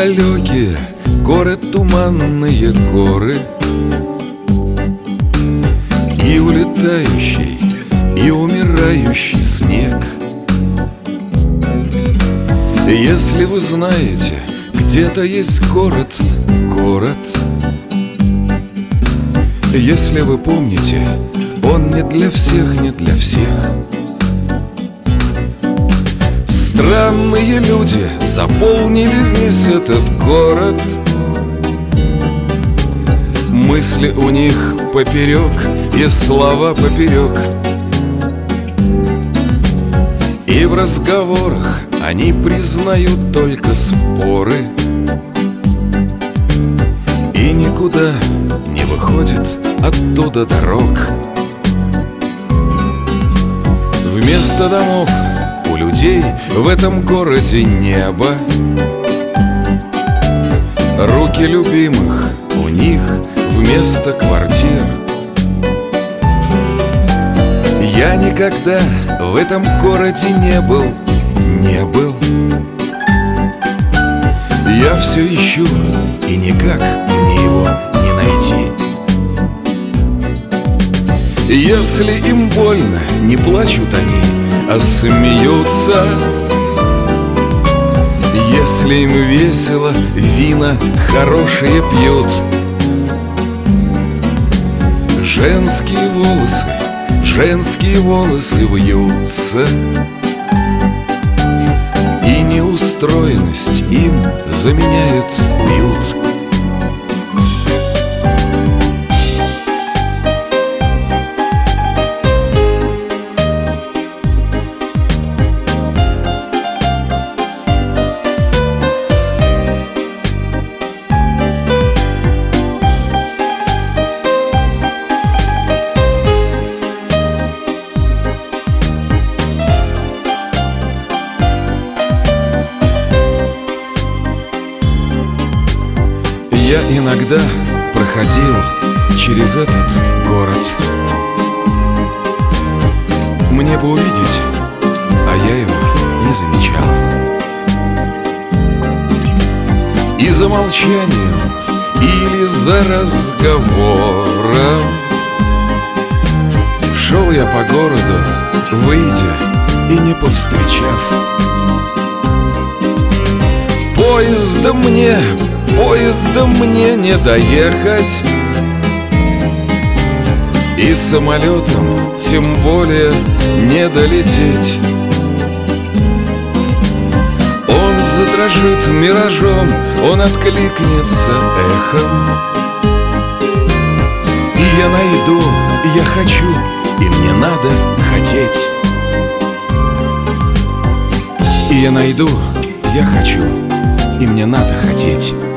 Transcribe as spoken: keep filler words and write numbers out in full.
далекие горы, туманные горы, и улетающий, и умирающий снег. Если вы знаете, где-то есть город, город, если вы помните, он не для всех, не для всех. Странные люди заполнили весь этот город. Мысли у них поперек и слова поперек. И в разговорах они признают только споры. И никуда не выходит оттуда дорог. Вместо домов у людей в этом городе небо. Руки любимых у них вместо квартир. Я никогда в этом городе не был, не был. Я все ищу, и никак мне его не найти. Если им больно, не плачут они, а смеются. Если им весело, вина хорошие пьют. Женские волосы, женские волосы вьются, и неустроенность им заменяет уют. Я иногда проходил через этот город. Мне бы увидеть, а я его не замечал. И за молчанием или за разговором шел я по городу, выйдя и не повстречав. Поездом мне Поездом мне не доехать, и самолетом тем более не долететь. Он задрожит миражом, он откликнется эхом. И я найду, я хочу, и мне надо хотеть. И я найду, я хочу, и мне надо хотеть.